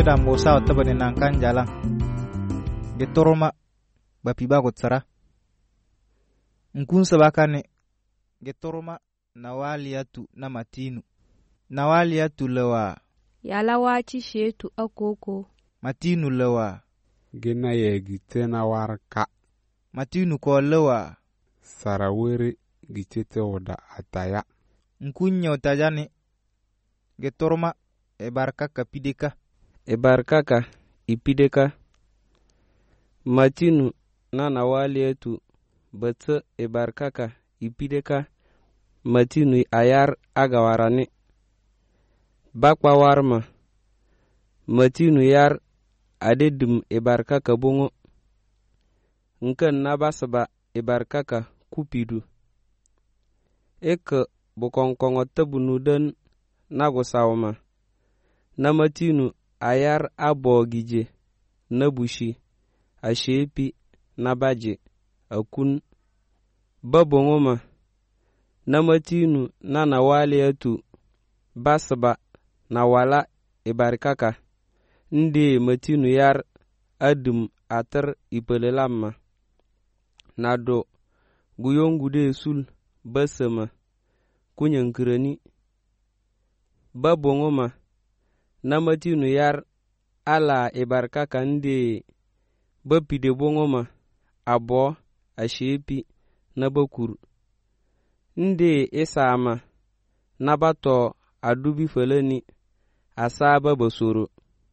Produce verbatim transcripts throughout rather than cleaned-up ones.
da mosa wata bane nan kan jalan getoroma bapi ba gotsara nkun sabakane getoroma nawaliyatu na matinu nawaliyatu lewa yalawachi shetu akoko matinu lewa gina yegi tena warka matinu ko lewa sarawiri gichete oda ataya nkunya otajane getoroma ebarkaka pideka ebarkaka ipideka matinu na nawaliyatu batsa ebarkaka ipideka matinu ayar agawarani bakwa warma matinu yar adedim ebarkaka bongo nkan nabasaba ebarkaka kupidu eka bokonkongo tabunudan nagosawma na matinu ayar abogije nabushi ashepi nabaje akun babongoma na matinu na nawaliyatu basaba na wala ebarkaka ndi matinu yar adum atar ipelelamma nado guyongude sul basama kunyankirani babongoma na matinu yar ala ebarkaka ndi bapide bongoma abo ashepi na bakur ndi isama na bato adubi felani asaba basoro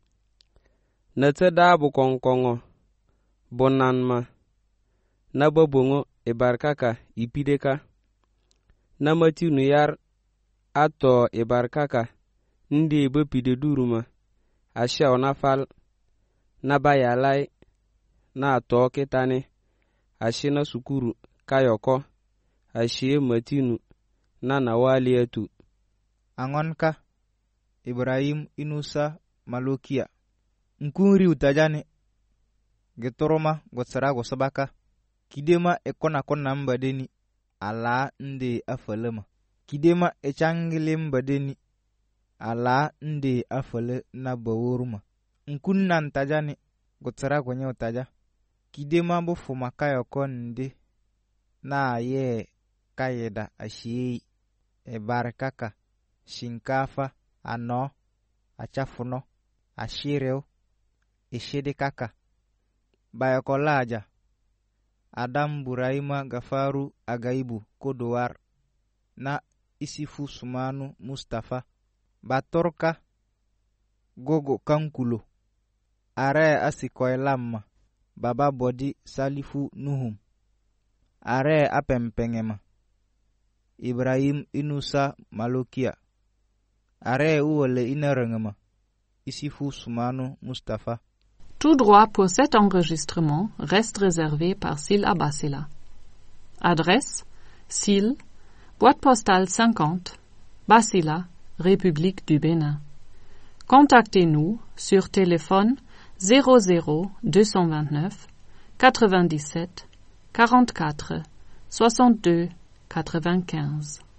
na tada bu konkongo bonanma na babongo ebarkaka ipideka na matinu yar ato ebarkaka ndi bapide duruma asha onafal na bayalai na ato ketane ashina sukuru kayoko ashe matinu na nawaliyatu angonka Ibrahim inusa malokia nkunri utajane getoroma gotsara gosabaka kidema ekona kona mbadeni ala nde afalema kidema echangile mbadeni ala nde afale na bawuruma nkunna ntajane gotsara gonye utaja kidema bo fuma kayoko nde na ye kayeda ashii ebarkaka shinkafa ano achafuno ashireo ishidikaka bayakolaja Adam Buraima Gafaru Agaibu Kodowar na Isifu Sumanu Mustafa Batorka Gogo Kankulo Are Asikoilamma Baba Bodi Salifu Nuhum Are Apempengema Ibrahim Inusa Malokia Are Uwale Inerengema Isifu Sumanu Mustafa. Tout droit pour cet enregistrement reste réservé par Syl Abassila. Adresse Syl, boîte postale cinquante, Bassila, République du Bénin. Contactez-nous sur téléphone zéro zéro deux cent vingt-neuf quatre-vingt-dix-sept quarante-quatre soixante-deux quatre-vingt-quinze.